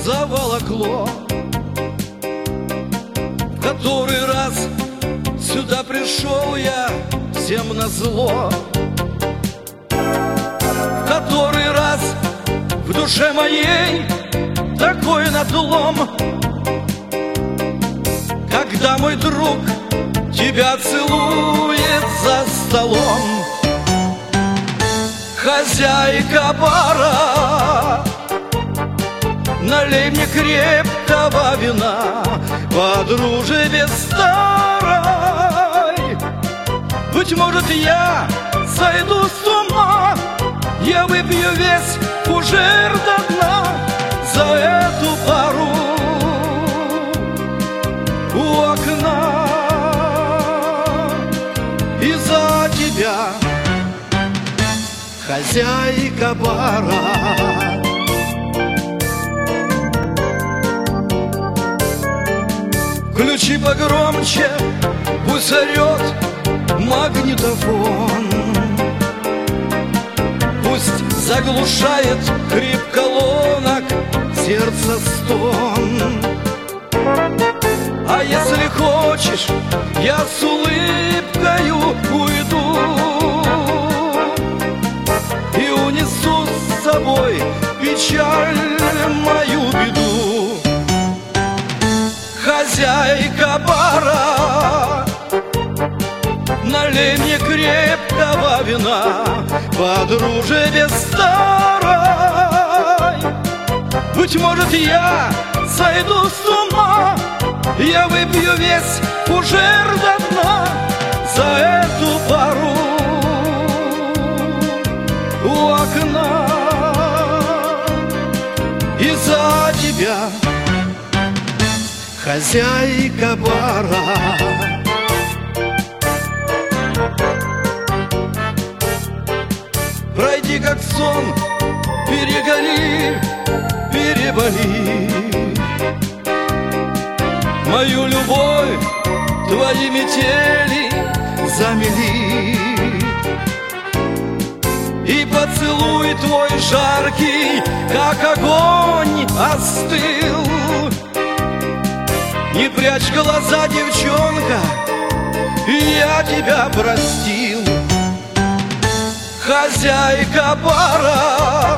заволокло. В который раз сюда пришел я всем назло. В который раз в душе моей такой надлом, когда мой друг тебя целует за столом. Хозяйка бара, налей мне крепкого вина по дружбе старой. Быть может, я сойду с ума, я выпью весь фужер до дна за эту пару у окна и за тебя, хозяйка бара. Включи погромче, пусть орет магнитофон, пусть заглушает хрип колонок сердца стон. А если хочешь, я с улыбкою уйду и унесу с собой печаль, мою беду. Хозяйка бара, налей мне крепкого вина по дружбе старой. Быть может, я сойду с ума, я выпью весь фужер до дна за эту пару у окна и за тебя, хозяйка бара. Пройди как сон, перегори, переболи мою любовь, твои метели замели. И поцелуй твой жаркий, как огонь, остыл. Не прячь глаза, девчонка, я тебя простил. Хозяйка бара,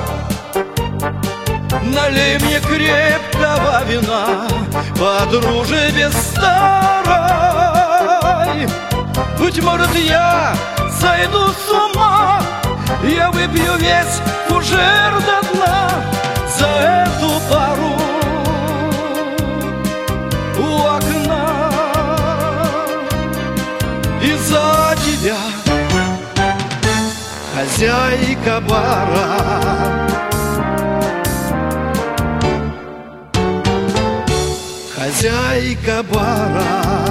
налей мне крепкого вина по дружбе старой. Быть может, я сойду с ума, я выпью весь фужер до дна за эту пару у окна и за тебя, хозяйка бара. Хозяйка бара.